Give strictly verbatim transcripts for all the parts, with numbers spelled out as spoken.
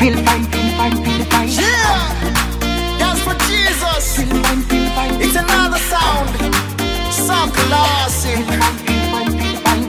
feel fine, feel fine, feel fine. Yeah, dance for Jesus. Feel fine, feel fine. It's another sound, so classic. Feel fine, feel fine, feel fine.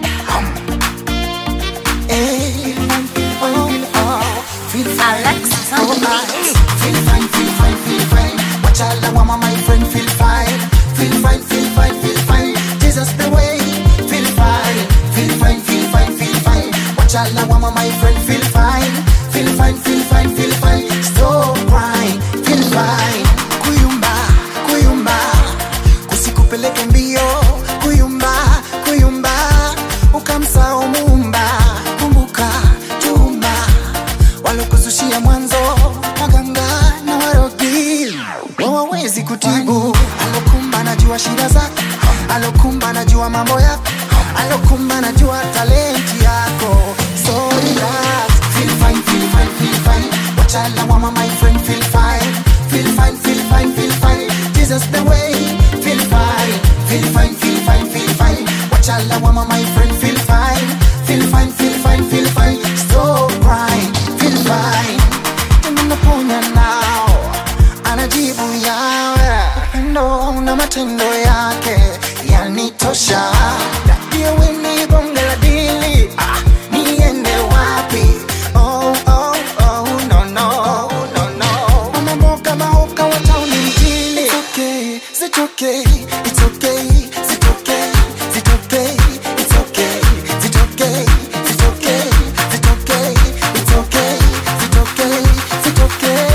Hey, Feel fine, feel fine, feel fine. feel fine. Alex, Alright. Feel fine, feel fine, feel fine. Watch all the woman, my friend, feel fine. Feel fine, feel fine, feel fine. Jesus the way. Feel fine, feel fine, feel fine, feel fine. Watch all the woman, my friend, feel fine. Feel fine, feel fine, feel fine. Stop crying, feel fine. Kuyumba, kuyumba, kusikupeleke mbio. Kuyumba, kuyumba, ukamsahau Muumba. Kumbuka chumba walokuzushia mwanzo, waganga na warogi wawawezi kutibu. Alokumba najua shida zako, alokumba najua mambo yako, alokumba najua talenti yako. So relax, feel fine, feel fine, feel fine. Watch all the woman, my friend, feel fine. Feel fine, feel fine, feel fine. Jesus the way, feel fine. Feel fine, feel fine, feel fine. Watch all the woman, my friend, feel fine. Feel fine, feel fine, feel fine. Stop crying, feel fine. Tunaponya nao, anajibu yawe. Upendo na matendo yake yanitosha. Ndio weni bonge la dili, ah, niende wapi? Oh, oh, oh, no, no, no, no. Mama mboga mahoka wa town mjini. It's okay, it's okay, it's okay, it's okay, it's okay, it's okay, it's okay, it's okay, it's okay, it's okay, it's okay, it's okay.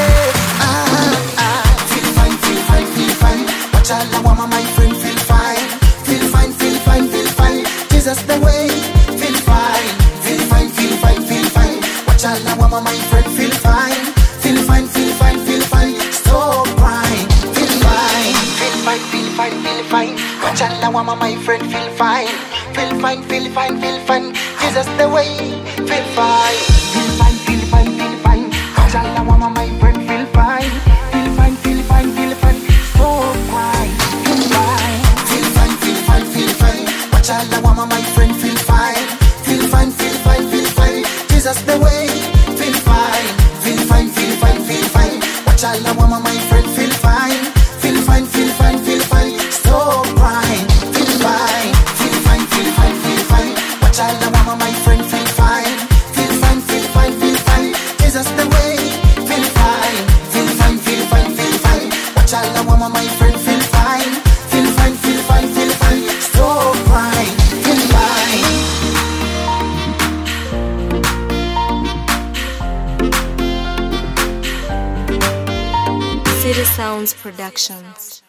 Ah, ah. Feel fine, feel fine, feel fine. Watch all the woman, my friend, feel fine. Feel fine, feel fine, feel fine. Jesus the way, feel fine. Feel fine, feel fine, feel fine. Watch all the woman, my friend, feel fine. Feel fine, feel fine, feel fine. Stop crying, feel fine. Feel fine, feel fine, feel fine. Watch all the woman, my friend, feel fine. Feel fine, feel fine, feel fine. Jesus the way, feel fine. Feel fine, feel fine, feel fine. Watch all the woman, my friend, feel fine. Feel fine, feel fine, feel fine. Stop crying, feel fine. Feel fine, feel fine, feel fine. Watch all the woman, my friend, feel fine. Feel fine, feel fine, feel fine. Jesus the way, feel fine. Feel fine, feel fine, feel fine. Watch all the woman, my friend, feel fine. Feel fine, feel fine, feel fine. Stop crying, feel fine. Feel fine, feel fine, feel fine. Watch all the woman, my friend, feel fine. Feel fine, feel fine, feel fine. Jesus the way, feel fine. Feel fine, feel fine, feel fine. Watch all the woman, my friend, feel fine. Feel fine, feel fine, feel fine. Stop crying, feel fine. City Sounds Productions.